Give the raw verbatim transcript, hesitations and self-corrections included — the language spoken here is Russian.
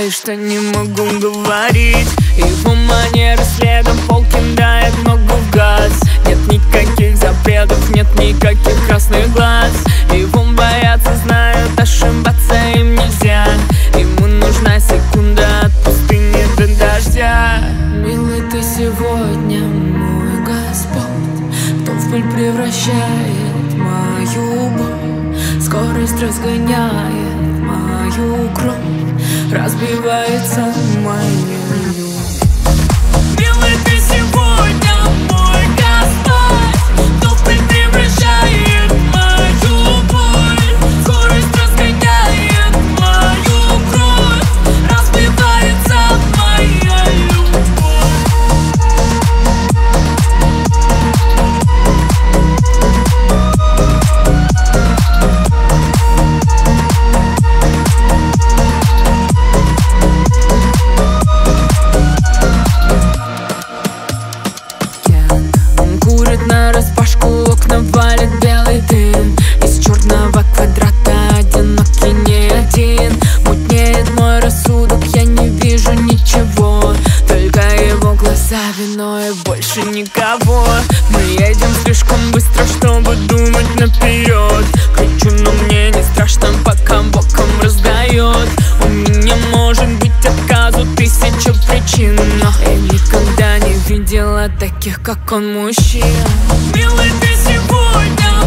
делай, что не могу говорить. Его манеры следом пол кидает ногу в газ. Нет никаких запретов, нет никаких красных глаз. Его боятся, знают, ошибаться им нельзя. Ему нужна секунда от пустыни до дождя. Милый, ты сегодня мой Господь, кто в пыль превращает мою боль. Скорость разгоняет мою кровь, разбивается моя любовь. Милый, ты сегодня мой Господь, кто в пыль превращает мою боль. Скорость разгоняет мою кровь, разбивается моя любовь. Нараспашку окна валит белый дым. Из черного квадрата одинокий не один. Мутнеет мой рассудок, я не вижу ничего, только его глаза, вино и больше никого. Мы едем слишком быстро, чтобы думать наперед. Кричу, но мне не страшно, пока боком раздает. У меня может быть отказу тысяча причин, но я никогда не видела таких, как он, мужчин. Милый, ты сегодня